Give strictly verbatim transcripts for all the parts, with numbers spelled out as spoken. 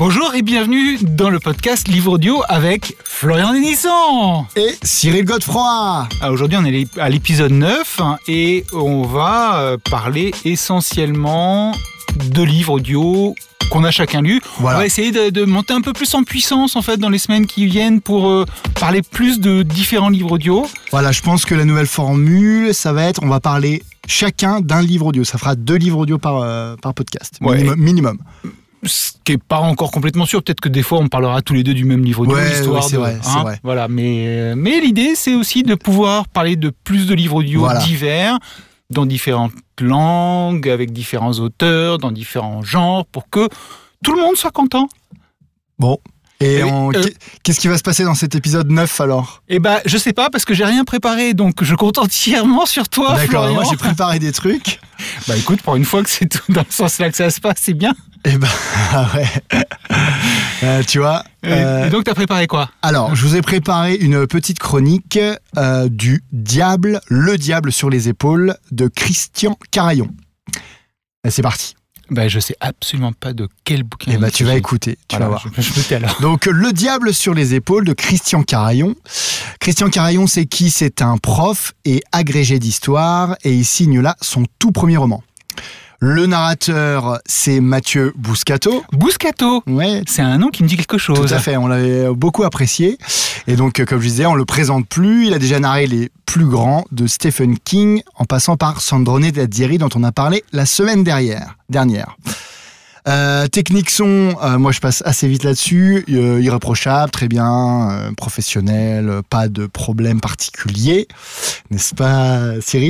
Bonjour et bienvenue dans le podcast Livre Audio avec Florian Denisson et Cyril Godefroy. Aujourd'hui on est à l'épisode neuf et on va parler essentiellement de livres audio qu'on a chacun lu. Voilà. On va essayer de, de monter un peu plus en puissance en fait dans les semaines qui viennent pour euh, parler plus de différents livres audio. Voilà, je pense que la nouvelle formule, ça va être, on va parler chacun d'un livre audio. Ça fera deux livres audio par, euh, par podcast, ouais. minimum. minimum. Ce qui n'est pas encore complètement sûr. Peut-être que des fois, on parlera tous les deux du même livre audio. Ouais, histoire ouais, c'est de, vrai, hein, c'est vrai. Voilà, mais, mais l'idée, c'est aussi de pouvoir parler de plus de livres audio voilà. divers, dans différentes langues, avec différents auteurs, dans différents genres, pour que tout le monde soit content. Bon. Et, et on... euh, qu'est-ce qui va se passer dans cet épisode neuf alors ? Eh ben, je sais pas, parce que j'ai rien préparé, donc je compte entièrement sur toi, D'accord, Florian. moi j'ai préparé des trucs. Bah écoute, pour une fois que c'est tout dans le sens là que ça se passe, c'est bien. Eh ben, ah ouais. euh, tu vois. Euh... Et donc, t'as préparé quoi ? Alors, je vous ai préparé une petite chronique euh, du Diable, le Diable sur les épaules de Christian Carayon. Et c'est parti. Ben, je sais absolument pas de quel bouquin. Eh ben, tu vas écouter, tu voilà, vas voir. Je, je me tais alors. Donc, Le Diable sur les épaules de Christian Carayon. Christian Carayon, c'est qui ? C'est un prof et agrégé d'histoire et il signe là son tout premier roman. Le narrateur, c'est Mathieu Bouscato. Bouscato ? Ouais. C'est un nom qui me dit quelque chose. Tout à fait, on l'avait beaucoup apprécié. Et donc, comme je disais, on le présente plus. Il a déjà narré les plus grands de Stephen King, en passant par Sandrone Daddieri, dont on a parlé la semaine dernière. dernière. Euh, technique son, euh, moi je passe assez vite là-dessus. Euh, irréprochable, très bien, euh, professionnel, pas de problème particulier. N'est-ce pas, Cyril ?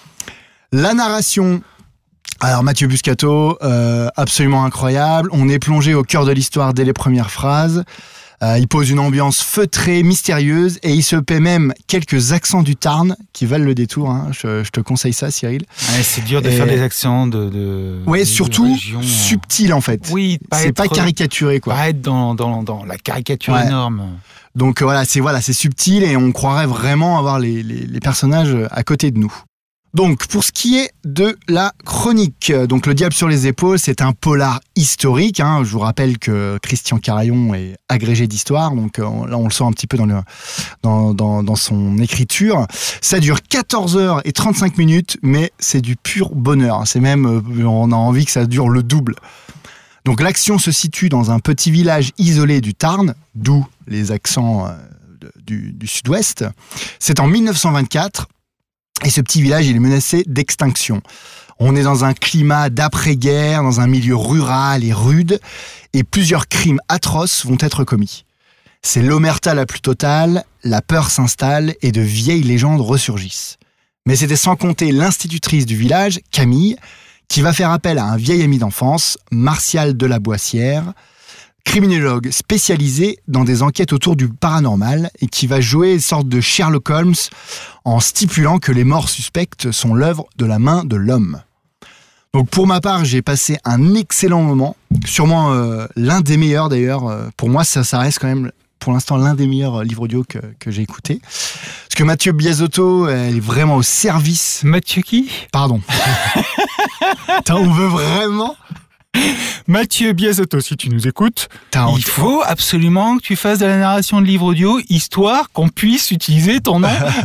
La narration... Alors Mathieu Bouscato, euh, absolument incroyable. On est plongé au cœur de l'histoire dès les premières phrases. Euh, il pose une ambiance feutrée, mystérieuse, et il se paie même quelques accents du Tarn qui valent le détour. Hein. Je, je te conseille ça, Cyril. Ouais, c'est dur de et... faire des accents de. de ouais, de surtout région, subtil en fait. Oui, pas c'est être, pas caricaturé quoi. Pas être dans dans dans la caricature ouais. énorme. Donc euh, voilà, c'est voilà, c'est subtil et on croirait vraiment avoir les les, les personnages à côté de nous. Donc, pour ce qui est de la chronique, donc Le Diable sur les épaules, c'est un polar historique. Hein. Je vous rappelle que Christian Carayon est agrégé d'histoire, donc euh, là on le sent un petit peu dans, le, dans, dans, dans son écriture. Ça dure quatorze heures et trente-cinq minutes, mais c'est du pur bonheur. C'est même, euh, on a envie que ça dure le double. Donc l'action se situe dans un petit village isolé du Tarn, d'où les accents euh, de, du, du sud-ouest. C'est en mille neuf cent vingt-quatre. Et ce petit village, il est menacé d'extinction. On est dans un climat d'après-guerre, dans un milieu rural et rude, et plusieurs crimes atroces vont être commis. C'est l'omerta la plus totale, la peur s'installe et de vieilles légendes ressurgissent. Mais c'était sans compter l'institutrice du village, Camille, qui va faire appel à un vieil ami d'enfance, Martial de la Boissière, criminologue spécialisé dans des enquêtes autour du paranormal et qui va jouer une sorte de Sherlock Holmes en stipulant que les morts suspectes sont l'œuvre de la main de l'homme. Donc pour ma part, j'ai passé un excellent moment, sûrement euh, l'un des meilleurs d'ailleurs. Euh, pour moi, ça, ça reste quand même pour l'instant l'un des meilleurs livres audio que, que j'ai écouté. Parce que Mathieu Biasotto, elle est vraiment au service... Mathieu qui ? Pardon. Attends, on veut vraiment... Mathieu Biasotto, si tu nous écoutes, T'as il faut absolument que tu fasses de la narration de livres audio, histoire qu'on puisse utiliser ton nom.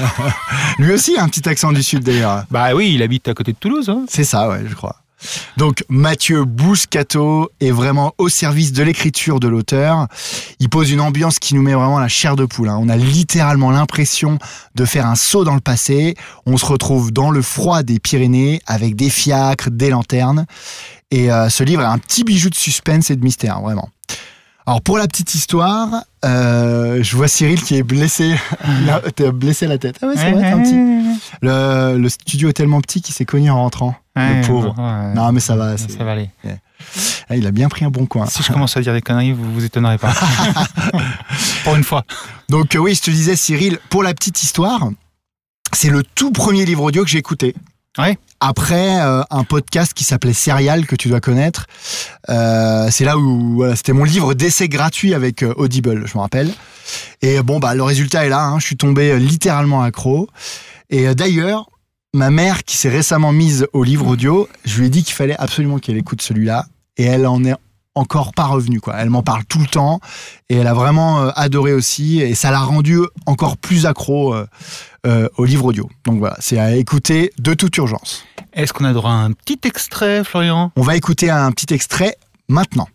Lui aussi a un petit accent du sud d'ailleurs. Bah oui, il habite à côté de Toulouse. Hein. C'est ça, ouais, je crois. Donc Mathieu Bouscato est vraiment au service de l'écriture de l'auteur. Il pose une ambiance qui nous met vraiment la chair de poule. Hein. On a littéralement l'impression de faire un saut dans le passé. On se retrouve dans le froid des Pyrénées avec des fiacres, des lanternes. Et euh, ce livre est un petit bijou de suspense et de mystère, vraiment. Alors pour la petite histoire, euh, je vois Cyril qui est blessé, là, t'as blessé la tête. Ah ouais, c'est vrai, t'es un petit. Le, le studio est tellement petit qu'il s'est cogné en rentrant, ouais, le pauvre. Ouais, non mais ça va. Ça va aller. Yeah. Ah, il a bien pris un bon coin. Si je commence à dire des conneries, vous vous étonnerez pas. Pour une fois. Donc euh, oui, je te disais Cyril, pour la petite histoire, c'est le tout premier livre audio que j'ai écouté. Ouais. Après euh, un podcast qui s'appelait Serial, que tu dois connaître. Euh, c'est là où voilà, c'était mon livre d'essai gratuit avec euh, Audible, je me rappelle. Et bon, bah le résultat est là. Hein, je suis tombé euh, littéralement accro. Et euh, d'ailleurs, ma mère qui s'est récemment mise au livre audio, je lui ai dit qu'il fallait absolument qu'elle écoute celui-là. Et elle en est encore pas revenue, quoi. Elle m'en parle tout le temps et elle a vraiment euh, adoré aussi et ça l'a rendue encore plus accro euh, euh, au livre audio. Donc voilà, c'est à écouter de toute urgence. Est-ce qu'on a droit à un petit extrait, Florian ? On va écouter un petit extrait maintenant.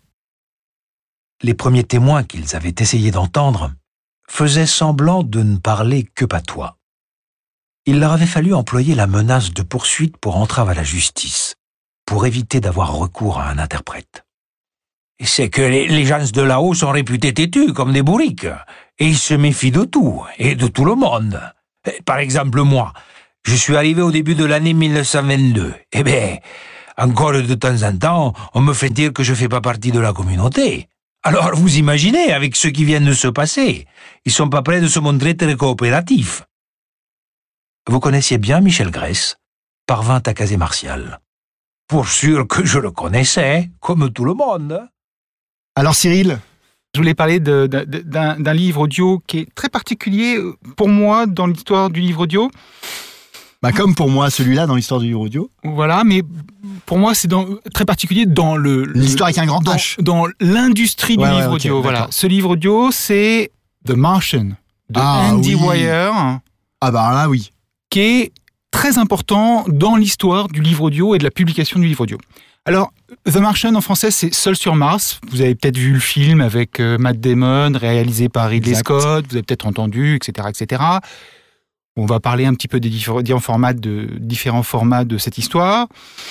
Les premiers témoins qu'ils avaient essayé d'entendre faisaient semblant de ne parler que patois. Il leur avait fallu employer la menace de poursuite pour entrave à la justice, pour éviter d'avoir recours à un interprète. C'est que les, les gens de là-haut sont réputés têtus comme des bourriques, et ils se méfient de tout, et de tout le monde. Par exemple, moi, je suis arrivé au début de l'année mille neuf cent vingt-deux. Eh bien, encore de temps en temps, on me fait dire que je fais pas partie de la communauté. Alors, vous imaginez, avec ce qui vient de se passer, ils sont pas prêts de se montrer très coopératifs. Vous connaissiez bien Michel Grèce, parvint à caser Martial. Pour sûr que je le connaissais, comme tout le monde. Alors Cyril ? Je voulais parler de, de, d'un, d'un livre audio qui est très particulier pour moi dans l'histoire du livre audio. Bah comme pour moi, celui-là dans l'histoire du livre audio. Voilà, mais pour moi, c'est dans, très particulier dans le... L'histoire le, avec un grand dans, H. Dans l'industrie ouais, du ouais, livre okay, audio. d'accord. Voilà. Ce livre audio, c'est The Martian, de ah, Andy oui. Weir. Ah bah là, oui. Qui est très important dans l'histoire du livre audio et de la publication du livre audio. Alors, The Martian en français, c'est Seul sur Mars. Vous avez peut-être vu le film avec euh, Matt Damon, réalisé par Ridley exact. Scott. Vous avez peut-être entendu, et cetera, et cetera. On va parler un petit peu des différents formats de, différents formats de cette histoire.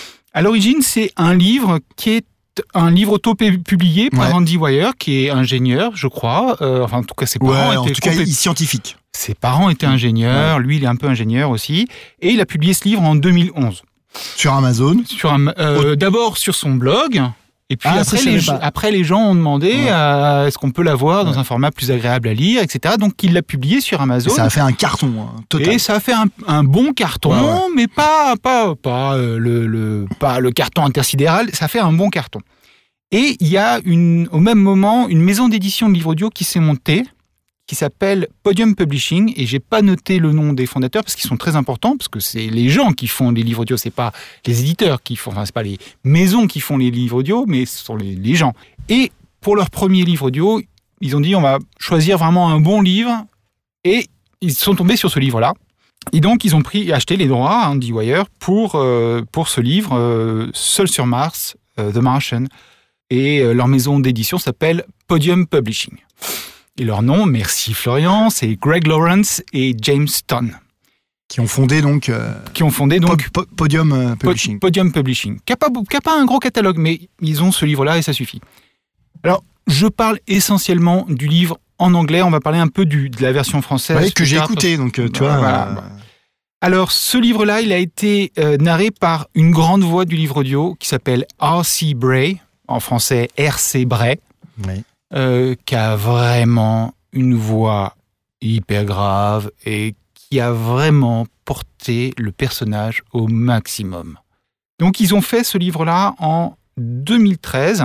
À l'origine, c'est un livre qui est un livre auto-publié par ouais. Andy Weir, qui est ingénieur, je crois. Euh, enfin, en tout cas, ses parents ouais, étaient... en tout cas, il est scientifique. Ses parents étaient ingénieurs. Ouais. Lui, il est un peu ingénieur aussi. Et il a publié ce livre en deux mille onze. Sur Amazon. Sur un, euh, d'abord sur son blog, et puis ah, après, les, après les gens ont demandé ouais. euh, est-ce qu'on peut l'avoir dans ouais. un format plus agréable à lire, et cetera. Donc il l'a publié sur Amazon. Et ça a fait un carton hein, total. Et ça a fait un, un bon carton, ouais, ouais. mais pas, pas, pas, euh, le, le, pas le carton intersidéral, ça a fait un bon carton. Et il y a une, au même moment une maison d'édition de livres audio qui s'est montée, qui s'appelle Podium Publishing, et j'ai pas noté le nom des fondateurs parce qu'ils sont très importants, parce que c'est les gens qui font les livres audio, c'est pas les éditeurs qui font, enfin c'est pas les maisons qui font les livres audio, mais ce sont les, les gens. Et pour leur premier livre audio, ils ont dit on va choisir vraiment un bon livre, et ils sont tombés sur ce livre-là. Et donc ils ont pris, acheté les droits à Andy Weir pour euh, pour ce livre euh, Seul sur Mars, euh, The Martian, et euh, leur maison d'édition s'appelle Podium Publishing. Et leur nom, merci Florian, c'est Greg Lawrence et James Stone. Qui ont fondé donc... Euh, qui ont fondé donc... Po- po- Podium euh, Publishing. Po- Podium Publishing. Qui n'a pas, qui a pas un gros catalogue, mais ils ont ce livre-là et ça suffit. Alors, je parle essentiellement du livre en anglais. On va parler un peu du, de la version française. Oui, que j'ai écouté, donc euh, tu voilà, vois... Voilà. Euh... Alors, ce livre-là, il a été euh, narré par une grande voix du livre audio qui s'appelle R C Bray, en français R C Bray. Oui. Euh, qui a vraiment une voix hyper grave et qui a vraiment porté le personnage au maximum. Donc ils ont fait ce livre-là en deux mille treize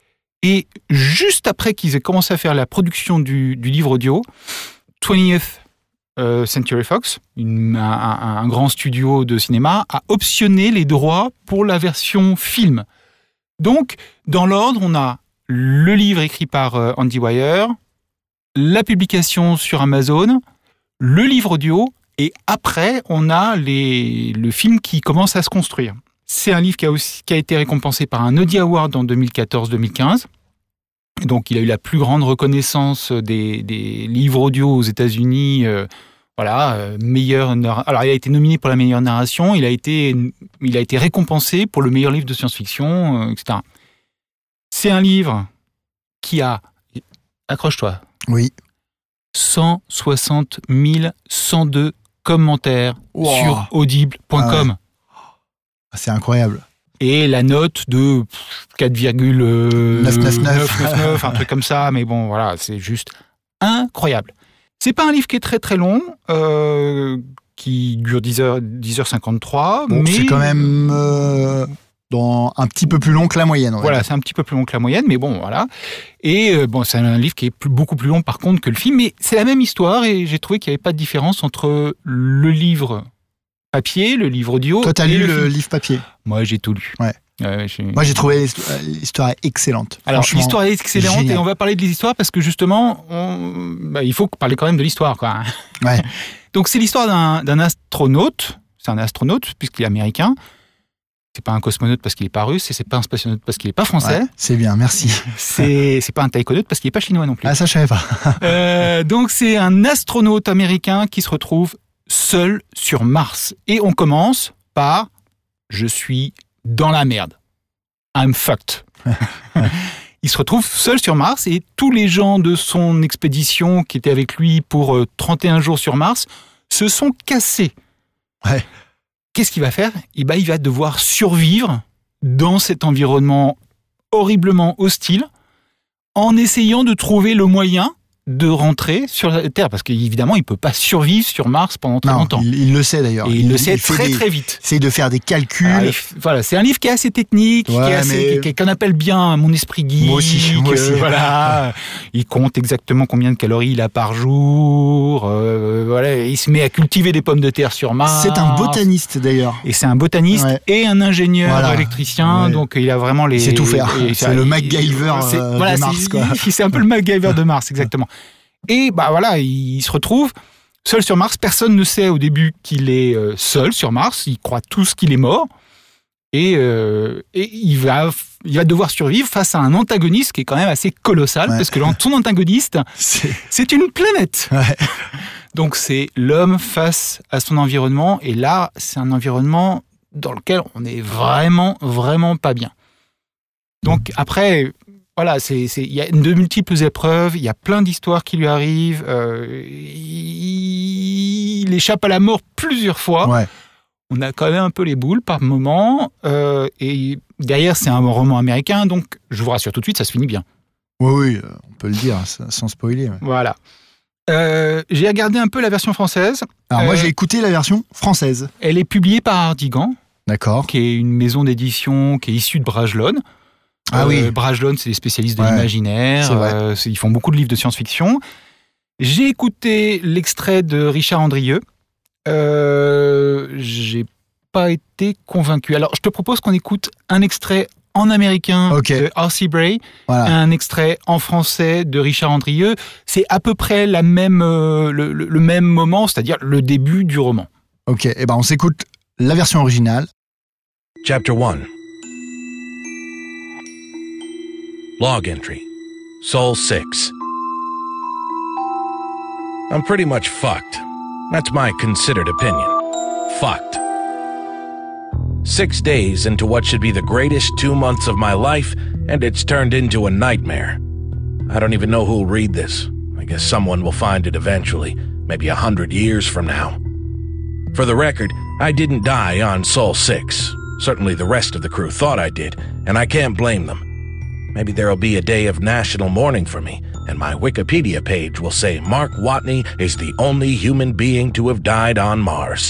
et juste après qu'ils aient commencé à faire la production du, du livre audio, twentieth Century Fox, une, un, un grand studio de cinéma, a optionné les droits pour la version film. Donc dans l'ordre, on a le livre écrit par euh, Andy Weir, la publication sur Amazon, le livre audio, et après, on a les, le film qui commence à se construire. C'est un livre qui a, aussi, qui a été récompensé par un Audi Award en deux mille quatorze deux mille quinze. Donc, il a eu la plus grande reconnaissance des, des livres audio aux États-Unis. Euh, voilà, euh, meilleur. Alors, il a été nominé pour la meilleure narration. Il a été, il a été récompensé pour le meilleur livre de science-fiction, euh, et cetera. C'est un livre qui a, accroche-toi, oui, cent soixante mille cent deux commentaires wow. sur audible point com. Ah ouais. C'est incroyable. Et la note de quatre virgule neuf neuf neuf neuf, un truc comme ça, mais bon, voilà, c'est juste incroyable. C'est pas un livre qui est très très long, euh, qui dure dix heures, dix heures cinquante-trois, bon, mais... c'est quand même... Euh... Dans un petit peu plus long que la moyenne. Voilà, c'est un petit peu plus long que la moyenne, mais bon, voilà. Et euh, bon, c'est un livre qui est plus, beaucoup plus long par contre que le film, mais c'est la même histoire et j'ai trouvé qu'il n'y avait pas de différence entre le livre papier, le livre audio. Toi, t'as et lu le, le film. livre papier? Moi, j'ai tout lu. Ouais. Euh, j'ai... Moi, j'ai trouvé l'histoire, l'histoire excellente. Alors, l'histoire est excellente génial. Et on va parler de l'histoire parce que justement, on... bah, il faut parler quand même de l'histoire, quoi. Ouais. Donc, c'est l'histoire d'un, d'un astronaute. C'est un astronaute puisqu'il est américain. C'est pas un cosmonaute parce qu'il est pas russe et c'est pas un spationaute parce qu'il est pas français. Ouais, c'est bien, merci. C'est, c'est pas un taïkonaute parce qu'il est pas chinois non plus. Ah, ça, je savais pas. euh, donc, c'est un astronaute américain qui se retrouve seul sur Mars. Et on commence par « Je suis dans la merde. I'm fucked. » Il se retrouve seul sur Mars et tous les gens de son expédition qui étaient avec lui pour trente et un jours sur Mars se sont cassés. Ouais. Qu'est-ce qu'il va faire ? Eh ben, il va devoir survivre dans cet environnement horriblement hostile en essayant de trouver le moyen de rentrer sur la Terre, parce qu'évidemment, il ne peut pas survivre sur Mars pendant très non, longtemps. Il, il le sait d'ailleurs. Et il, il le sait il très des, très vite. Il essaye de faire des calculs. Alors, il, voilà, c'est un livre qui est assez technique, ouais, qui est assez, mais... qu'on appelle bien Mon esprit geek. Moi aussi, moi aussi. Euh, voilà, il compte exactement combien de calories il a par jour. Euh, voilà, il se met à cultiver des pommes de terre sur Mars. C'est un botaniste d'ailleurs. Et c'est un botaniste ouais. et un ingénieur voilà. électricien, ouais. donc il a vraiment les. Il sait tout faire. Et, et, c'est le MacGyver c'est, euh, voilà, de Mars, c'est, quoi. C'est un peu le MacGyver de Mars, exactement. Et bah voilà, il se retrouve seul sur Mars. Personne ne sait au début qu'il est seul sur Mars. Ils croient tous qu'il est mort. Et, euh, et il, va, il va devoir survivre face à un antagoniste qui est quand même assez colossal, ouais. parce que son antagoniste, c'est, c'est une planète. Ouais. Donc c'est l'homme face à son environnement. Et là, c'est un environnement dans lequel on est vraiment, vraiment pas bien. Donc après... Voilà, c'est, c'est, il y a de multiples épreuves, il y a plein d'histoires qui lui arrivent, euh, il, il échappe à la mort plusieurs fois. Ouais. On a quand même un peu les boules par moment, euh, et derrière, c'est un roman américain, donc je vous rassure tout de suite, ça se finit bien. Oui, oui, on peut le dire, sans spoiler. Ouais. Voilà. Euh, j'ai regardé un peu la version française. Alors euh, moi, j'ai écouté la version française. Elle est publiée par Hardigan. D'accord. Qui est une maison d'édition qui est issue de Bragelonne. Ah euh, oui. Bragelonne, c'est des spécialistes de ouais, l'imaginaire. Euh, ils font beaucoup de livres de science-fiction. J'ai écouté l'extrait de Richard Andrieux. Euh, j'ai pas été convaincu. Alors, je te propose qu'on écoute un extrait en américain okay. de R C Bray, voilà. et un extrait en français de Richard Andrieux. C'est à peu près la même, euh, le, le, le même moment, c'est-à-dire le début du roman. Ok, et ben on s'écoute la version originale. Chapter one. Log entry. Sol six. I'm pretty much fucked. That's my considered opinion. Fucked. Six days into what should be the greatest two months of my life, and it's turned into a nightmare. I don't even know who'll read this. I guess someone will find it eventually, maybe a hundred years from now. For the record, I didn't die on Sol six. Certainly the rest of the crew thought I did, and I can't blame them. Maybe there'll be a day of national mourning for me, and my Wikipedia page will say Mark Watney is the only human being to have died on Mars.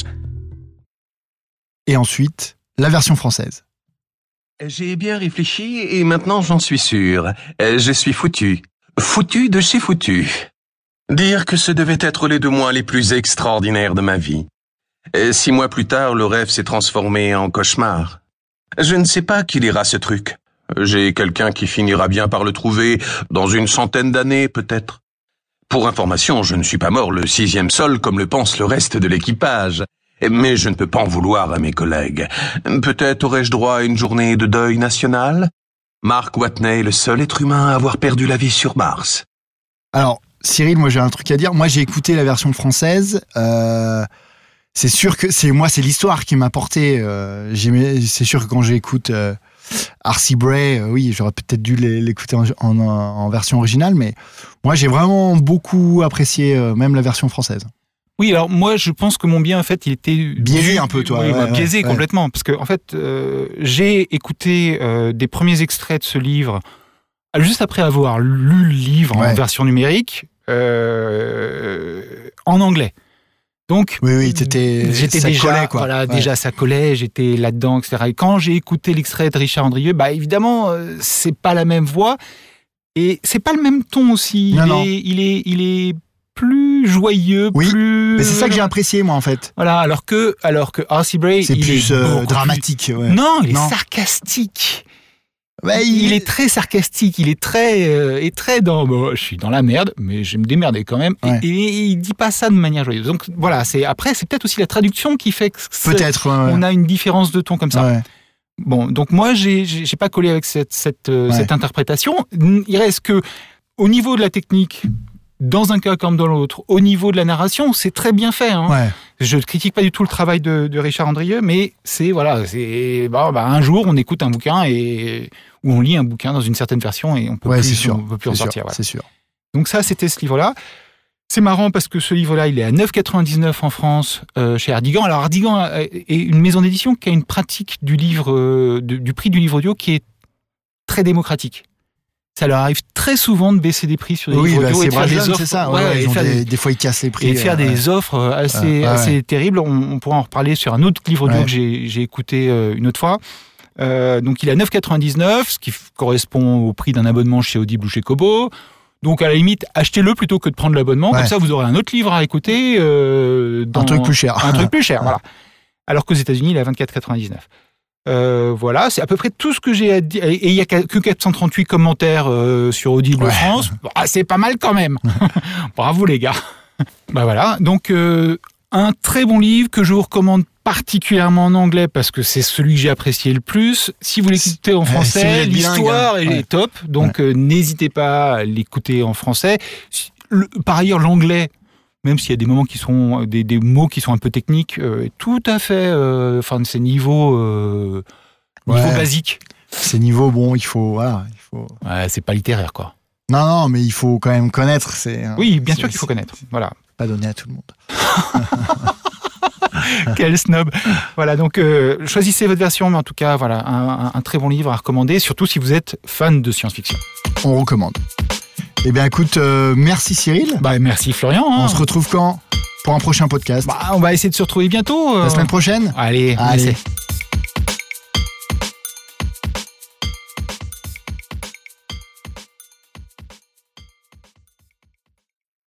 Et ensuite, la version française. J'ai bien réfléchi et maintenant j'en suis sûr. Je suis foutu. Foutu de chez foutu. Dire que ce devait être les deux mois les plus extraordinaires de ma vie. Six mois plus tard, le rêve s'est transformé en cauchemar. Je ne sais pas qui lira ce truc. J'ai quelqu'un qui finira bien par le trouver dans une centaine d'années, peut-être. Pour information, je ne suis pas mort le sixième sol comme le pense le reste de l'équipage. Mais je ne peux pas en vouloir à mes collègues. Peut-être aurais-je droit à une journée de deuil national ? Mark Watney est le seul être humain à avoir perdu la vie sur Mars. Alors, Cyril, moi j'ai un truc à dire. Moi j'ai écouté la version française. Euh, c'est sûr que c'est moi, c'est l'histoire qui m'a porté. Euh, c'est sûr que quand j'écoute euh, R C Bray, euh, oui, j'aurais peut-être dû l'écouter en, en, en version originale, mais moi j'ai vraiment beaucoup apprécié euh, même la version française. Oui, alors moi je pense que mon bien en fait il était biaisé dû, un peu toi, oui, ouais, biaisé ouais, complètement ouais. parce que en fait euh, j'ai écouté euh, des premiers extraits de ce livre juste après avoir lu le livre ouais. en version numérique euh, en anglais. Donc oui, oui, t'étais, j'étais ça déjà, collait, quoi. Voilà, ouais. déjà ça collait, j'étais là-dedans, et cetera. Et quand j'ai écouté l'extrait de Richard Andrieux, bah évidemment euh, c'est pas la même voix et c'est pas le même ton aussi. Non, il, non. est, il est, il est plus joyeux, oui, plus. Mais c'est ça que j'ai apprécié moi en fait. Voilà, alors que alors que R C Bray, c'est il plus est euh, dramatique. Plus... Ouais. Non, il non. est sarcastique. Ouais, il... il est très sarcastique, il est très euh, et très dans. Bon, je suis dans la merde, mais je vais me démerder quand même. Ouais. Et, et il dit pas ça de manière joyeuse. Donc voilà, c'est après c'est peut-être aussi la traduction qui fait que peut-être ouais, ouais. on a une différence de ton comme ça. Ouais. Bon, donc moi j'ai j'ai pas collé avec cette cette euh, ouais. cette interprétation. Il reste que au niveau de la technique. Dans un cas comme dans l'autre, au niveau de la narration, c'est très bien fait. Hein. Ouais. Je ne critique pas du tout le travail de, de Richard Andrieux, mais c'est voilà, c'est bah, bah, un jour on écoute un bouquin et ou on lit un bouquin dans une certaine version et on peut ouais, plus, c'est sûr. on peut plus c'est en sortir. Sûr. Voilà. C'est sûr. Donc ça, c'était ce livre-là. C'est marrant parce que ce livre-là, il est à neuf euros quatre-vingt-dix-neuf en France euh, chez Hardigan. Alors Hardigan est une maison d'édition qui a une pratique du livre, euh, de, du prix du livre audio qui est très démocratique. Ça leur arrive très souvent de baisser des prix sur des oui, livres bah, audio c'est et de faire des offres. C'est ça. Ouais, ouais, et faire des, des, des fois, ils cassent les prix. Et faire euh, des ouais. offres assez, ouais, ouais, assez ouais. terribles. On, on pourra en reparler sur un autre livre audio ouais. que j'ai, j'ai écouté euh, une autre fois. Euh, donc, il est à neuf euros quatre-vingt-dix-neuf, ce qui correspond au prix d'un abonnement chez Audible ou chez Kobo. Donc, à la limite, achetez-le plutôt que de prendre l'abonnement. Ouais. Comme ça, vous aurez un autre livre à écouter. Euh, dans, un truc plus cher. Un truc plus cher, voilà. Alors qu'aux États-Unis, il est à vingt-quatre euros quatre-vingt-dix-neuf. Euh, voilà, c'est à peu près tout ce que j'ai à dire. Et il n'y a que quatre cent trente-huit commentaires euh, sur Audible ouais. France. Bah, c'est pas mal quand même. Bravo les gars. Bah voilà, donc euh, un très bon livre que je vous recommande particulièrement en anglais parce que c'est celui que j'ai apprécié le plus. Si vous l'écoutez en français, si l'histoire bilingue, hein. est ouais. top, donc ouais. euh, n'hésitez pas à l'écouter en français. Le, par ailleurs, l'anglais, même s'il y a des moments qui sont des, des mots qui sont un peu techniques, euh, tout à fait. Enfin, euh, c'est niveau euh, niveau ouais. basique. C'est niveau bon, il faut voilà, il faut. Ouais, c'est pas littéraire quoi. Non, non, mais il faut quand même connaître. C'est. Oui, bien c'est, sûr qu'il faut connaître. Voilà. Pas donné à tout le monde. Quel snob. Voilà, donc euh, choisissez votre version, mais en tout cas, voilà, un, un, un très bon livre à recommander, surtout si vous êtes fan de science-fiction. On recommande. Eh bien, écoute, euh, merci Cyril. Bah, merci Florian. Hein. On se retrouve quand pour un prochain podcast? Bah, on va essayer de se retrouver bientôt. Euh... La semaine prochaine. Allez, Allez. On essaie.